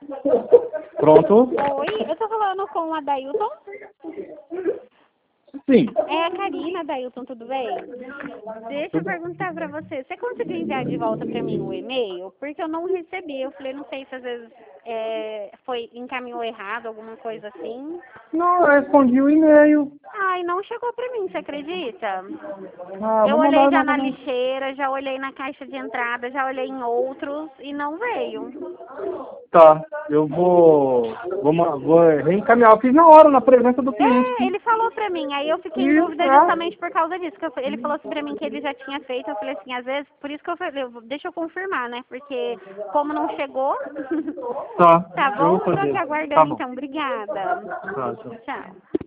Pronto? Oi, eu tô falando com a Dailton. Sim. É a Karina, Dailton, tudo bem? Deixa eu perguntar pra você. Você conseguiu enviar de volta pra mim o e-mail? Porque eu não recebi. Eu falei, não sei se às vezes encaminhou errado, alguma coisa assim. Não, eu respondi o e-mail. Ai, não chegou pra mim, você acredita? Ah, Eu vou olhei mandar já na novamente. lixeira, já olhei na caixa de entrada, já olhei em outros e não veio. Tá, eu vou reencaminhar. Eu fiz na hora, na presença do cliente. É, ele falou pra mim, aí eu fiquei em Isso, dúvida justamente por causa disso. Que ele falou assim pra mim que ele já tinha feito, eu falei assim, às vezes, por isso que eu falei, deixa eu confirmar, né? Porque como não chegou, Tá, tá eu bom? vou Tô fazer. te Tá aguardando bom. então, obrigada. Tá, tchau. Tchau.